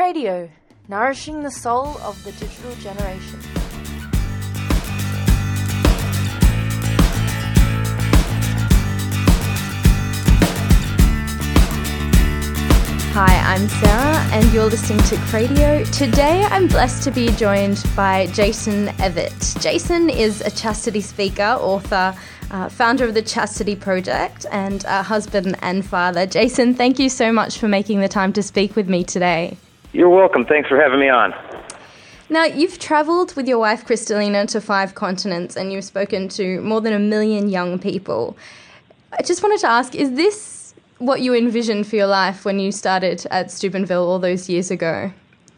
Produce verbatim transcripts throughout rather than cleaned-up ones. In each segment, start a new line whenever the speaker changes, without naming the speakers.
Radio, nourishing the soul of the digital generation.
Hi, I'm Sarah and you're listening to Radio. Today I'm blessed to be joined by Jason Evett. Jason is a chastity speaker, author, uh, founder of the Chastity Project and a husband and father. Jason, thank you so much for making the time to speak with me today.
You're welcome. Thanks for having me on.
Now, you've travelled with your wife Kristalina to five continents and you've spoken to more than a million young people. I just wanted to ask, is this what you envisioned for your life when you started at Steubenville all those years ago?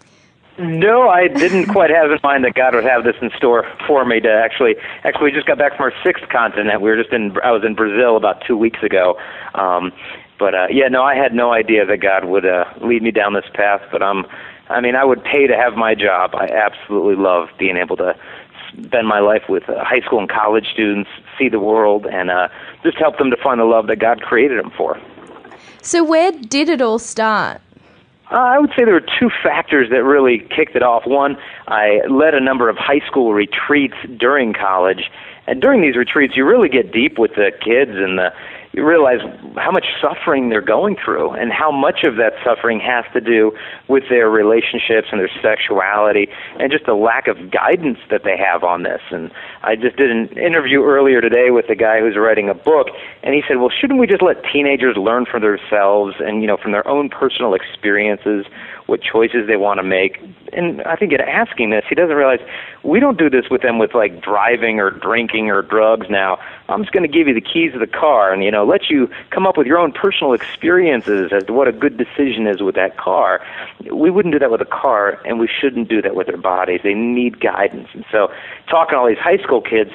No, I didn't quite have in mind that God would have this in store for me to actually, actually we just got back from our sixth continent. We were just in, I was in Brazil about two weeks ago. Um, but uh, yeah, no, I had no idea that God would uh, lead me down this path, but um, I mean, I would pay to have my job. I absolutely love being able to spend my life with uh, high school and college students, see the world, and uh, just help them to find the love that God created them for.
So where did it all start?
Uh, I would say there were two factors that really kicked it off. One, I led a number of high school retreats during college, and during these retreats, you really get deep with the kids, and the, you realize how much suffering they're going through, and how much of that suffering has to do with their relationships and their sexuality, and just the lack of guidance that they have on this. And I just did an interview earlier today with a guy who's writing a book, and he said, well, shouldn't we just let teenagers learn for themselves and, you know, from their own personal experiences what choices they want to make? And I think in asking this, he doesn't realize we don't do this with them with, like, driving or drinking or drugs now. I'm just going to give you the keys to the car and, you know, let you come up with your own personal experiences as to what a good decision is with that car. We wouldn't do that with a car, and we shouldn't do that with their bodies. They need guidance. And so talking to all these high school kids,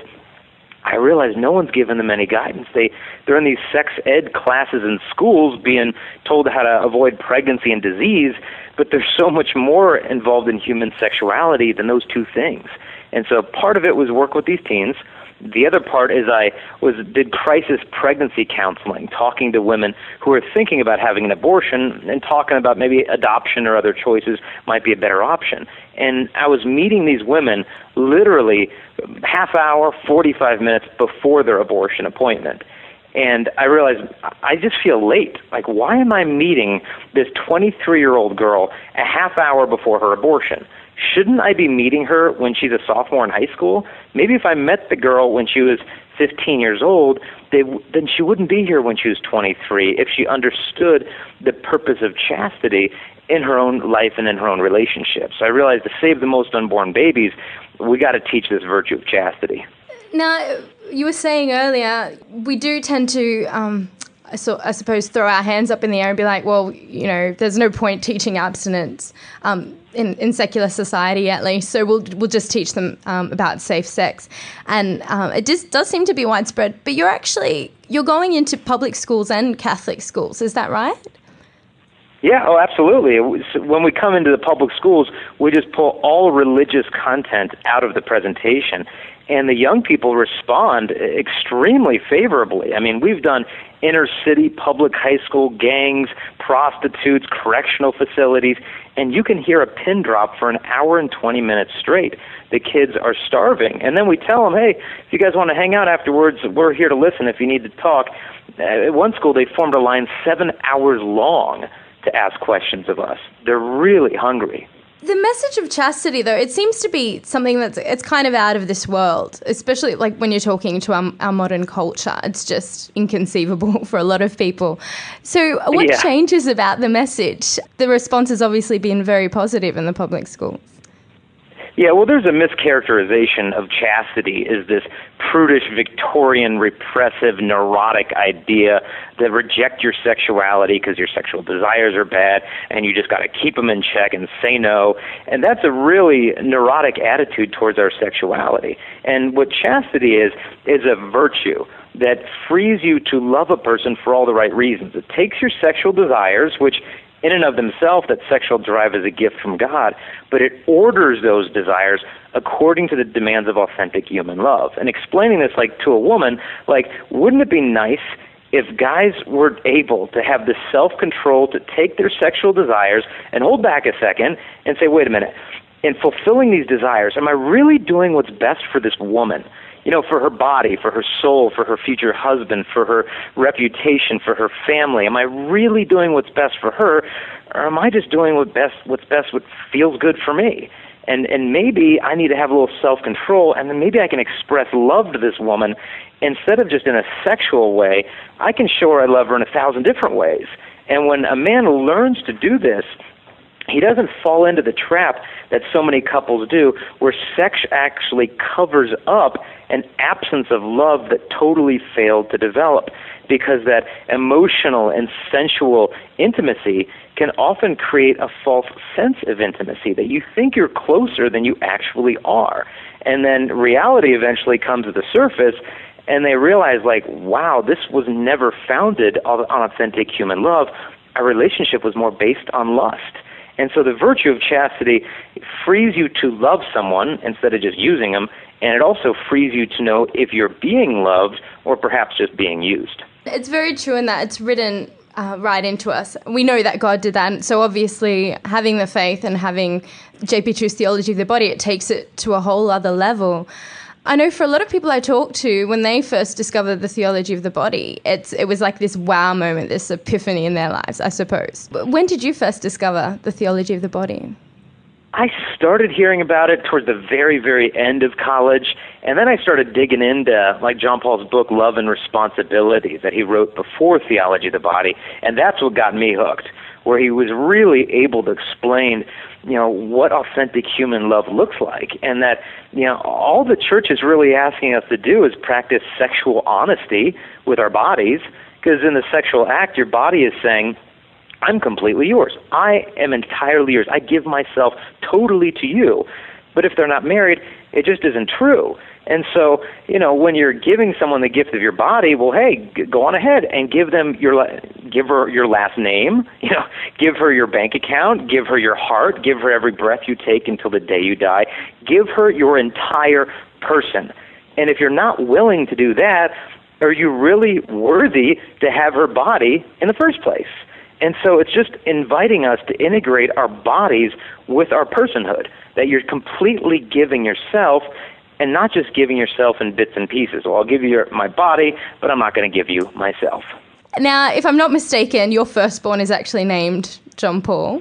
I realize no one's given them any guidance. They, they're in these sex ed classes in schools being told how to avoid pregnancy and disease, but there's so much more involved in human sexuality than those two things. And so part of it was work with these teens. The other part is I was did crisis pregnancy counseling, talking to women who are thinking about having an abortion and talking about maybe adoption or other choices might be a better option. And I was meeting these women literally half hour, forty-five minutes before their abortion appointment. And I realized I just feel late. Like, why am I meeting this twenty-three-year-old girl a half hour before her abortion? Shouldn't I be meeting her when she's a sophomore in high school? Maybe if I met the girl when she was fifteen years old, they, then she wouldn't be here when she was twenty-three if she understood the purpose of chastity in her own life and in her own relationships. So I realized to save the most unborn babies, we got to teach this virtue of chastity.
Now, you were saying earlier, we do tend to, um, so I suppose, throw our hands up in the air and be like, well, you know, there's no point teaching abstinence um, in, in secular society, at least, so we'll we'll just teach them um, about safe sex. And um, it just does seem to be widespread, but you're actually, you're going into public schools and Catholic schools, is that right?
Yeah, oh, absolutely. When we come into the public schools, we just pull all religious content out of the presentation, and the young people respond extremely favorably. I mean, we've done inner-city public high school gangs, prostitutes, correctional facilities, and you can hear a pin drop for an hour and twenty minutes straight. The kids are starving. And then we tell them, hey, if you guys want to hang out afterwards, we're here to listen if you need to talk. At one school, they formed a line seven hours long to ask questions of us. They're really hungry.
The message of chastity, though, it seems to be something that's it's kind of out of this world, especially like when you're talking to our, our modern culture. It's just inconceivable for a lot of people. So what
yeah.
changes about the message? The response has obviously been very positive in the public schools.
Yeah, well, there's a mischaracterization of chastity as this prudish, Victorian, repressive, neurotic idea that reject your sexuality because your sexual desires are bad and you just got to keep them in check and say no. And that's a really neurotic attitude towards our sexuality. And what chastity is, is a virtue that frees you to love a person for all the right reasons. It takes your sexual desires, which in and of themselves, that sexual drive is a gift from God, but it orders those desires according to the demands of authentic human love. And explaining this like to a woman, like, wouldn't it be nice if guys were able to have the self-control to take their sexual desires and hold back a second and say, wait a minute, in fulfilling these desires, am I really doing what's best for this woman? You know, for her body, for her soul, for her future husband, for her reputation, for her family. Am I really doing what's best for her, or am I just doing what best, what's best, what feels good for me? And and maybe I need to have a little self-control, and then maybe I can express love to this woman instead of just in a sexual way. I can show her I love her in a thousand different ways. And when a man learns to do this, he doesn't fall into the trap that so many couples do, where sex actually covers up an absence of love that totally failed to develop, because that emotional and sensual intimacy can often create a false sense of intimacy, that you think you're closer than you actually are. And then reality eventually comes to the surface, and they realize, like, wow, this was never founded on authentic human love. Our relationship was more based on lust. And so the virtue of chastity frees you to love someone instead of just using them, and it also frees you to know if you're being loved or perhaps just being used.
It's very true in that it's written uh, right into us. We know that God did that, and so obviously having the faith and having J P True's theology of the body, it takes it to a whole other level. I know for a lot of people I talk to, when they first discovered the theology of the body, it's it was like this wow moment, this epiphany in their lives, I suppose. But when did you first discover the theology of the body?
I started hearing about it towards the very, very end of college, and then I started digging into, like, John Paul's book, Love and Responsibility, that he wrote before Theology of the Body, and that's what got me hooked, where he was really able to explain, you know, what authentic human love looks like, and that, you know, all the church is really asking us to do is practice sexual honesty with our bodies, because in the sexual act, your body is saying, I'm completely yours. I am entirely yours. I give myself totally to you. But if they're not married, it just isn't true. And so, you know, when you're giving someone the gift of your body, well, hey, g- go on ahead and give them your, la- give her your last name, you know, give her your bank account, give her your heart, give her every breath you take until the day you die. Give her your entire person. And if you're not willing to do that, are you really worthy to have her body in the first place? And so it's just inviting us to integrate our bodies with our personhood, that you're completely giving yourself and not just giving yourself in bits and pieces. Well, I'll give you your, my body, but I'm not going to give you myself.
Now, if I'm not mistaken, your firstborn is actually named John Paul.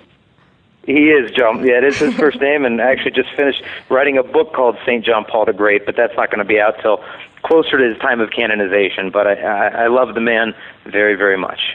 He is John. Yeah, it is his first name, and I actually just finished writing a book called Saint John Paul the Great, but that's not going to be out till closer to his time of canonization. But I, I, I love the man very, very much.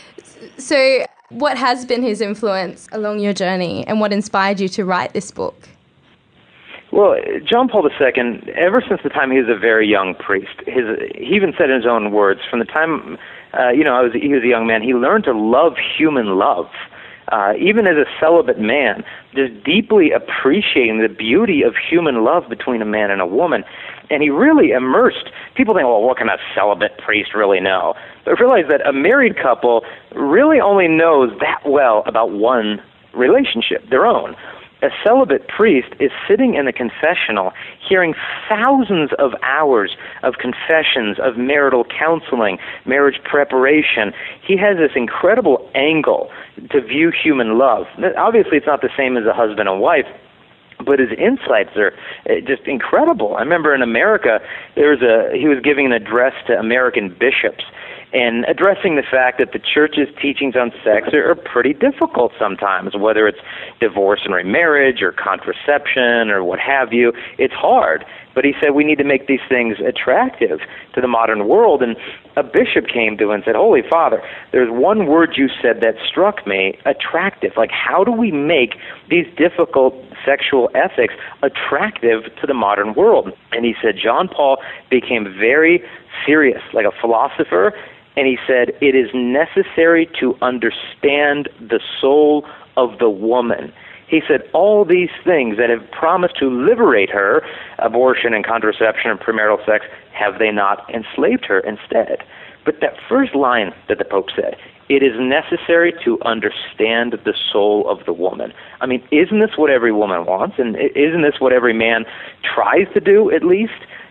So what has been his influence along your journey, and what inspired you to write this book?
Well, John Paul the Second, ever since the time he was a very young priest, his, he even said in his own words, from the time, uh, you know, I was, he was a young man, he learned to love human love. Uh, even as a celibate man, just deeply appreciating the beauty of human love between a man and a woman. And he really immersed, people think, well, what can a celibate priest really know? But realize that a married couple really only knows that well about one relationship, their own. A celibate priest is sitting in the confessional hearing thousands of hours of confessions, of marital counseling, marriage preparation. He has this incredible angle to view human love. Obviously, it's not the same as a husband and wife, but his insights are just incredible. I remember in America, there was a he was giving an address to American bishops, and addressing the fact that the church's teachings on sex are, are pretty difficult sometimes, whether it's divorce and remarriage or contraception or what have you. It's hard. But he said we need to make these things attractive to the modern world. And a bishop came to him and said, Holy Father, there's one word you said that struck me, attractive. Like, how do we make these difficult sexual ethics attractive to the modern world? And he said John Paul became very serious, like a philosopher, and he said, it is necessary to understand the soul of the woman. He said all these things that have promised to liberate her, abortion and contraception and premarital sex, have they not enslaved her instead? But that first line that the Pope said, it is necessary to understand the soul of the woman. I mean, isn't this what every woman wants? And isn't this what every man tries to do, at least?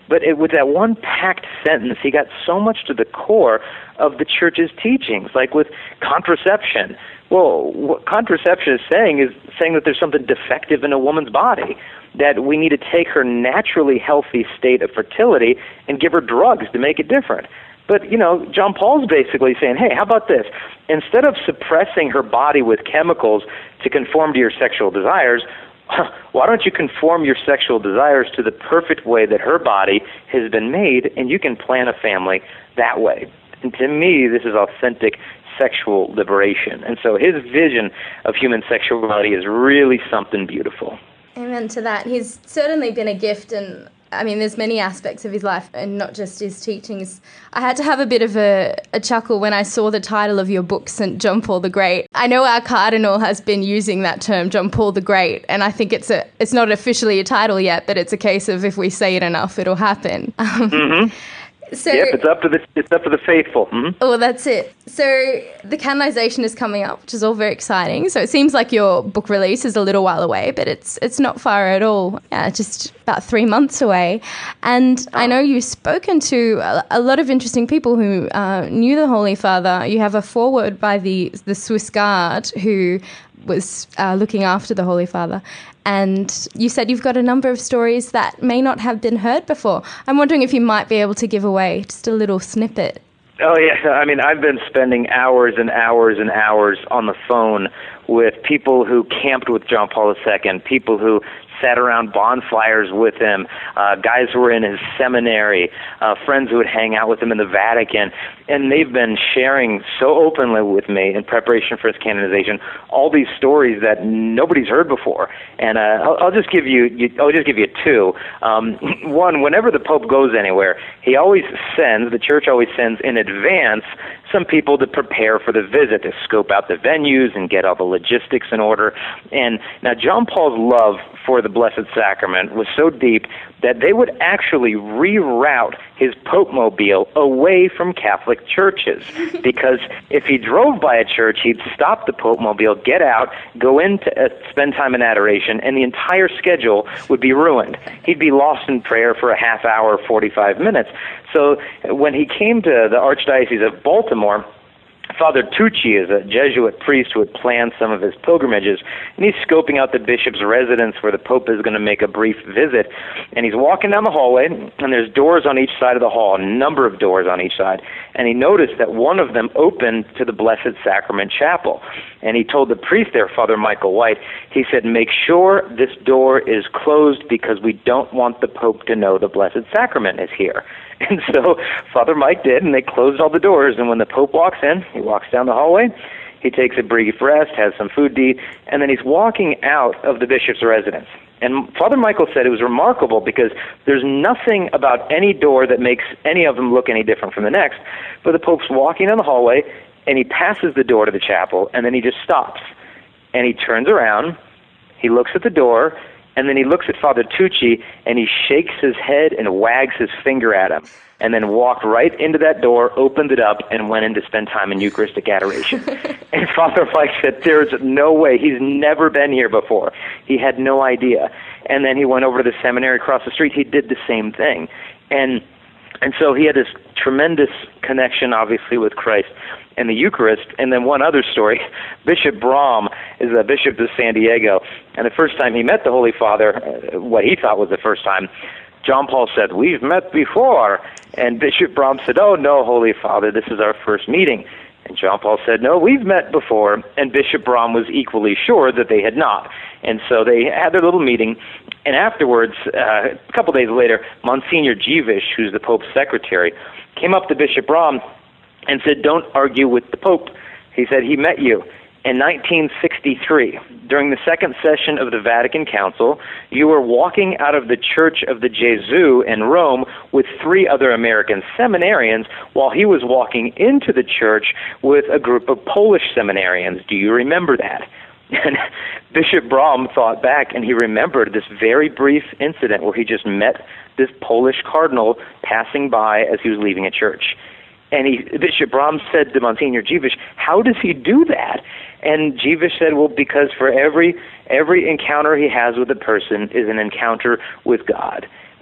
But it, with that one packed sentence, he got so much to the core of the church's teachings, like with contraception. Well, what contraception is saying is saying that there's something defective in a woman's body, that we need to take her naturally healthy state of fertility and give her drugs to make it different. But, you know, John Paul's basically saying, hey, how about this? Instead of suppressing her body with chemicals to conform to your sexual desires, why don't you conform your sexual desires to the perfect way that her body has been made, and you can plan a family that way? And to me, this is authentic sexual liberation. And so his vision of human sexuality is really something beautiful.
Amen to that. He's certainly been a gift, and I mean, there's many aspects of his life and not just his teachings. I had to have a bit of a, a chuckle when I saw the title of your book, Saint John Paul the Great. I know our cardinal has been using that term, John Paul the Great, and I think it's a it's not officially a title yet, but it's a case of if we say it enough, it'll happen. Um,
mm-hmm. So, yep, it's up to the it's up to the faithful. Mm-hmm.
Oh, that's it. So the canonization is coming up, which is all very exciting. So it seems like your book release is a little while away, but it's it's not far at all. Yeah, just about three months away. And I know you've spoken to a, a lot of interesting people who uh, knew the Holy Father. You have a foreword by the the Swiss Guard who was uh, looking after the Holy Father. And you said you've got a number of stories that may not have been heard before. I'm wondering if you might be able to give away just a little snippet.
Oh, yeah. I mean, I've been spending hours and hours and hours on the phone with people who camped with John Paul the Second, people who sat around bonfires with him, uh, guys who were in his seminary, uh, friends who would hang out with him in the Vatican, and they've been sharing so openly with me in preparation for his canonization all these stories that nobody's heard before. And uh, I'll, I'll just give you, you, I'll just give you two. Um, one, whenever the Pope goes anywhere, he always sends, the Church always sends in advance some people to prepare for the visit, to scope out the venues and get all the logistics in order. And now John Paul's love for the Blessed Sacrament was so deep that they would actually reroute his Pope Mobile away from Catholic churches, because if he drove by a church, he'd stop the Pope Mobile, get out, go in to uh, spend time in adoration, and the entire schedule would be ruined. He'd be lost in prayer for a half hour, forty-five minutes. So when he came to the Archdiocese of Baltimore, Father Tucci is a Jesuit priest who had planned some of his pilgrimages, and he's scoping out the bishop's residence where the Pope is going to make a brief visit. And he's walking down the hallway, and there's doors on each side of the hall, a number of doors on each side. And he noticed that one of them opened to the Blessed Sacrament Chapel. And he told the priest there, Father Michael White, he said, make sure this door is closed because we don't want the Pope to know the Blessed Sacrament is here. And so Father Mike did, and they closed all the doors. And when the Pope walks in, he walks down the hallway, he takes a brief rest, has some food to eat, and then he's walking out of the bishop's residence. And Father Michael said it was remarkable because there's nothing about any door that makes any of them look any different from the next. But the Pope's walking down the hallway, and he passes the door to the chapel, and then he just stops. And he turns around, he looks at the door, and then he looks at Father Tucci, and he shakes his head and wags his finger at him, and then walked right into that door, opened it up, and went in to spend time in Eucharistic adoration. And Father Mike said, there's no way. He's never been here before. He had no idea. And then he went over to the seminary across the street. He did the same thing. And and so he had this tremendous connection, obviously, with Christ and the Eucharist. And then one other story, Bishop Brahm is a bishop of San Diego, and the first time he met the Holy Father, uh, what he thought was the first time, John Paul said, we've met before. And Bishop Brahm said, oh, no, Holy Father, this is our first meeting. And John Paul said, no, we've met before. And Bishop Brahm was equally sure that they had not. And so they had their little meeting. And afterwards, uh, a couple days later, Monsignor Jewish, who's the Pope's secretary, came up to Bishop Brahm and said, don't argue with the Pope. He said, he met you. In nineteen sixty-three, during the second session of the Vatican Council, you were walking out of the Church of the Gesù in Rome with three other American seminarians while he was walking into the church with a group of Polish seminarians. Do you remember that? And Bishop Brahm thought back, and he remembered this very brief incident where he just met this Polish cardinal passing by as he was leaving a church. And he, Bishop Brahm said to Monsignor Jewish, how does he do that? And Jewish said, well, because for every every encounter he has with a person is an encounter with God.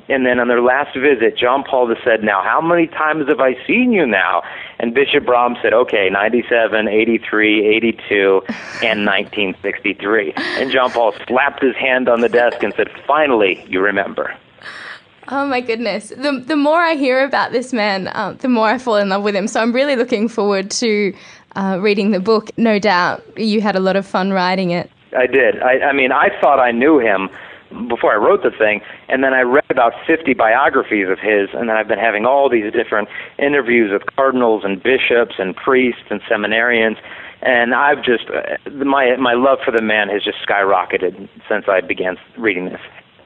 And then on their last visit, John Paul just said, now, how many times have I seen you now? And Bishop Brahms said, okay, ninety-seven, eighty-three, eighty-two, and nineteen sixty-three. And John Paul slapped his hand on the desk and said, finally, you remember.
Oh, my goodness. The the more I hear about this man, um, the more I fall in love with him. So I'm really looking forward to uh, reading the book. No doubt you had a lot of fun writing it.
I did. I, I mean, I thought I knew him before I wrote the thing, and then I read about fifty biographies of his, and then I've been having all these different interviews with cardinals and bishops and priests and seminarians, and I've just, uh, my my love for the man has just skyrocketed since I began reading this.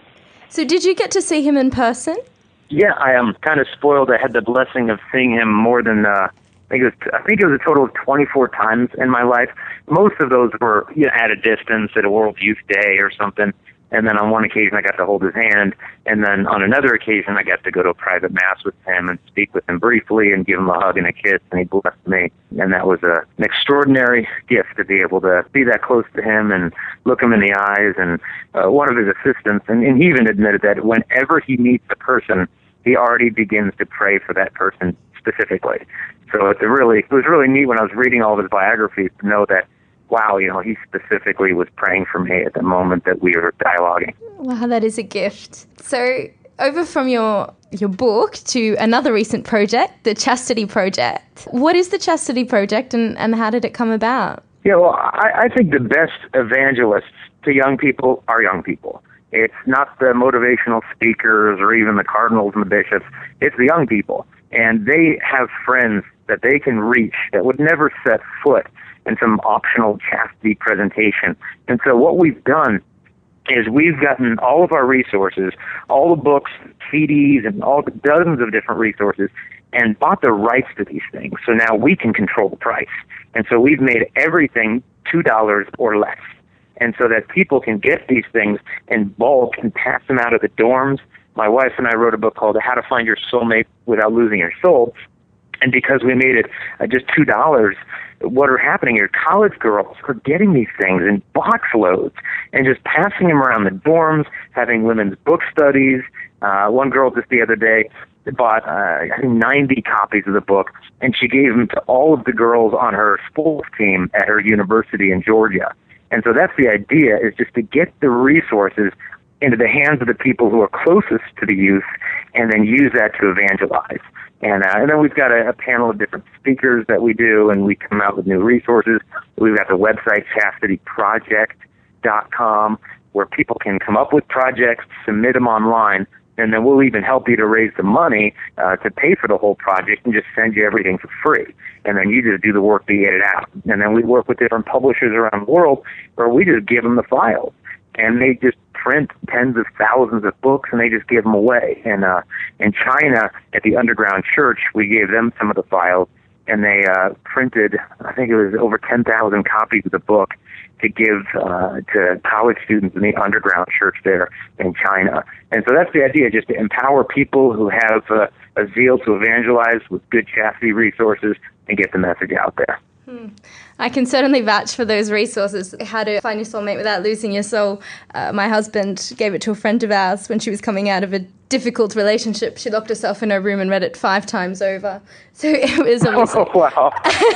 So did you get to see him in person?
Yeah, I am kind of spoiled. I had the blessing of seeing him more than, uh, I think it was, I think it was a total of twenty-four times in my life. Most of those were, you know, at a distance at a World Youth Day or something. And then on one occasion, I got to hold his hand. And then on another occasion, I got to go to a private mass with him and speak with him briefly and give him a hug and a kiss. And he blessed me. And that was a, an extraordinary gift to be able to be that close to him and look him in the eyes. And uh, one of his assistants, and, and he even admitted that whenever he meets a person, he already begins to pray for that person specifically. So it's a really, it was really neat when I was reading all of his biographies to know that, wow, you know, he specifically was praying for me at the moment that we were dialoguing.
Wow, that is a gift. So over from your your book to another recent project, the Chastity Project. What is the Chastity Project and, and how did it come about?
Yeah, well, I, I think the best evangelists to young people are young people. It's not the motivational speakers or even the cardinals and the bishops. It's the young people. And they have friends that they can reach that would never set foot in some optional chastity presentation. And so what we've done is we've gotten all of our resources, all the books, C Ds, and all the dozens of different resources, and bought the rights to these things. So now we can control the price. And so we've made everything two dollars or less. And so that people can get these things in bulk and pass them out of the dorms. My wife and I wrote a book called How to Find Your Soulmate Without Losing Your Soul. And because we made it uh, just two dollars, what are happening here, college girls are getting these things in box loads and just passing them around the dorms, having women's book studies. Uh, one girl just the other day bought, uh, I think, ninety copies of the book, and she gave them to all of the girls on her sports team at her university in Georgia. And so that's the idea, is just to get the resources into the hands of the people who are closest to the youth and then use that to evangelize. And, uh, and then we've got a, a panel of different speakers that we do, and we come out with new resources. We've got the website chastity project dot com, where people can come up with projects, submit them online, and then we'll even help you to raise the money uh, to pay for the whole project and just send you everything for free. And then you just do the work to get it out. And then we work with different publishers around the world where we just give them the files. And they just print tens of thousands of books, and they just give them away. And uh, in China, at the Underground Church, we gave them some of the files, and they uh, printed, I think it was over ten thousand copies of the book to give uh, to college students in the Underground Church there in China. And so that's the idea, just to empower people who have uh, a zeal to evangelize with good chastity resources and get the message out there.
Hmm. I can certainly vouch for those resources. How to Find Your Soulmate Without Losing Your Soul. Uh, my husband gave it to a friend of ours when she was coming out of a difficult relationship. She locked herself in her room and read it five times over. So it was awesome.
Oh, wow.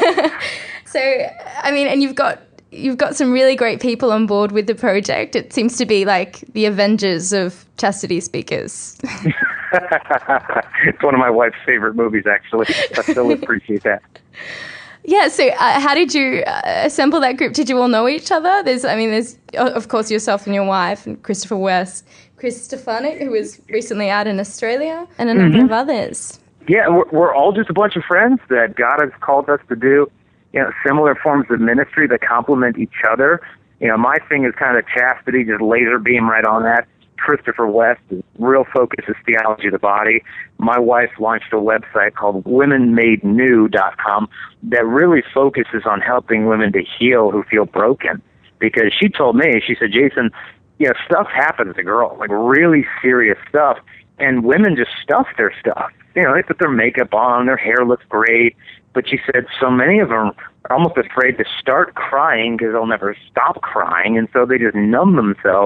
So, I mean, and you've got you've got some really great people on board with the project. It seems to be like the Avengers of chastity speakers.
It's one of my wife's favorite movies, actually. I still appreciate that.
Yeah, so uh, how did you uh, assemble that group? Did you all know each other? There's, I mean, there's, of course, yourself and your wife, and Christopher West, Chris Stefanik, who was recently out in Australia, and a number mm-hmm. of others.
Yeah, we're, we're all just a bunch of friends that God has called us to do, you know, similar forms of ministry that complement each other. You know, my thing is kind of chastity, just laser beam right on that. Christopher West, his real focus is theology of the body. My wife launched a website called women made new dot com that really focuses on helping women to heal who feel broken. Because she told me, she said, Jason, you know, stuff happens to girls, like really serious stuff, and women just stuff their stuff. You know, they put their makeup on, their hair looks great, but she said so many of them are almost afraid to start crying because they'll never stop crying, and so they just numb themselves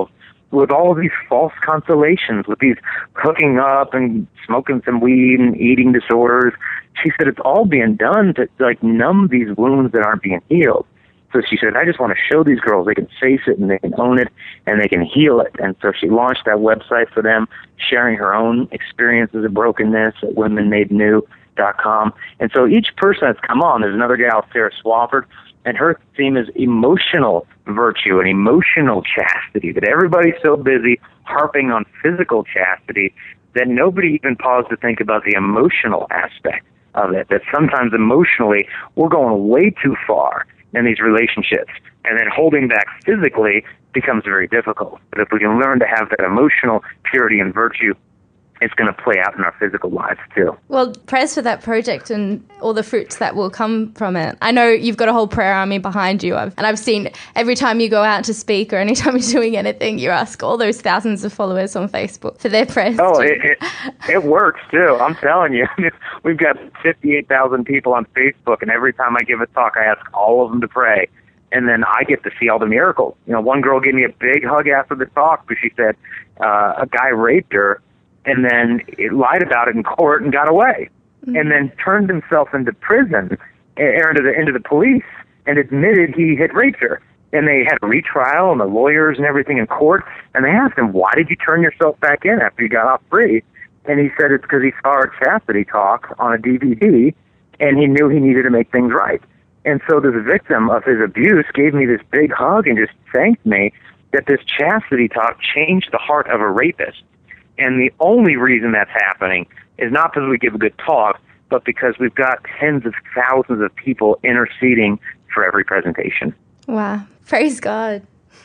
with all of these false consolations, with these hooking up and smoking some weed and eating disorders. She said it's all being done to like numb these wounds that aren't being healed. So she said, I just want to show these girls they can face it and they can own it and they can heal it. And so she launched that website for them, sharing her own experiences of brokenness at women made new dot com. And so each person that's come on, there's another gal, Sarah Swafford, and her theme is emotional virtue and emotional chastity, that everybody's so busy harping on physical chastity that nobody even paused to think about the emotional aspect of it, that sometimes emotionally we're going way too far in these relationships, and then holding back physically becomes very difficult. But if we can learn to have that emotional purity and virtue, it's going to play out in our physical lives too.
Well, prayers for that project and all the fruits that will come from it. I know you've got a whole prayer army behind you, I've, and I've seen every time you go out to speak or anytime you're doing anything, you ask all those thousands of followers on Facebook for their prayers.
Oh, it, it, it works too. I'm telling you. We've got fifty-eight thousand people on Facebook, and every time I give a talk, I ask all of them to pray. And then I get to see all the miracles. You know, one girl gave me a big hug after the talk because she said uh, a guy raped her, and then it lied about it in court and got away, mm-hmm. and then turned himself into prison, or into the into the police, and admitted he had raped her. And they had a retrial and the lawyers and everything in court, and they asked him, why did you turn yourself back in after you got off free? And he said it's because he saw our chastity talk on a D V D, and he knew he needed to make things right. And so this victim of his abuse gave me this big hug and just thanked me that this chastity talk changed the heart of a rapist. And the only reason that's happening is not because we give a good talk, but because we've got tens of thousands of people interceding for every presentation.
Wow. Praise God.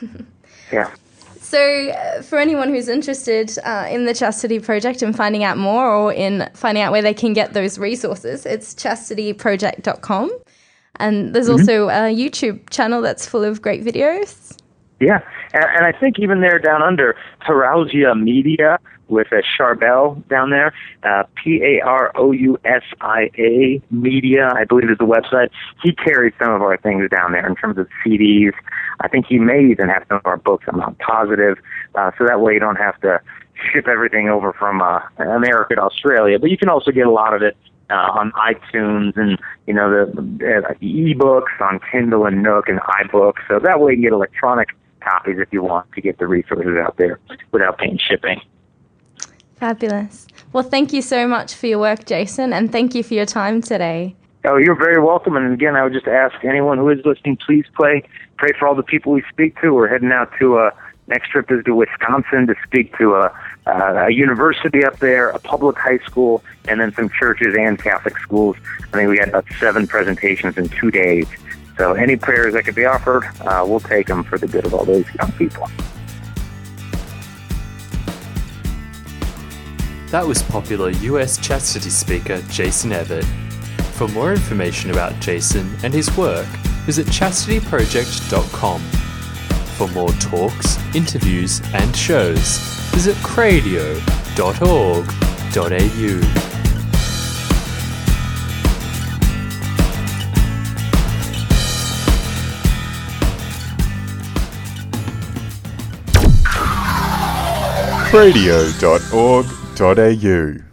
Yeah.
So uh, for anyone who's interested uh, in the Chastity Project and finding out more, or in finding out where they can get those resources, it's chastity project dot com. And there's mm-hmm. also a YouTube channel that's full of great videos.
Yeah, and, and I think even there down under, Parousia Media, with a Charbel down there, uh, P A R O U S I A Media, I believe is the website. He carries some of our things down there in terms of C Ds. I think he may even have some of our books, I'm not positive, uh, so that way you don't have to ship everything over from uh, America to Australia. But you can also get a lot of it uh, on iTunes and, you know, the uh, e-books on Kindle and Nook and iBooks, so that way you can get electronic copies if you want to get the resources out there without paying shipping.
Fabulous. Well, thank you so much for your work, Jason, and thank you for your time today.
Oh, you're very welcome. And again, I would just ask anyone who is listening, please pray, pray for all the people we speak to. We're heading out to, uh, next trip is to Wisconsin to speak to a, uh, a university up there, a public high school, and then some churches and Catholic schools. I think we had about seven presentations in two days. So any prayers that could be offered, uh, we'll take them for the good of all those young people.
That was popular U S chastity speaker Jason Evert. For more information about Jason and his work, visit chastity project dot com. For more talks, interviews, and shows, visit cradio dot org dot a u.
cradio dot org dot a u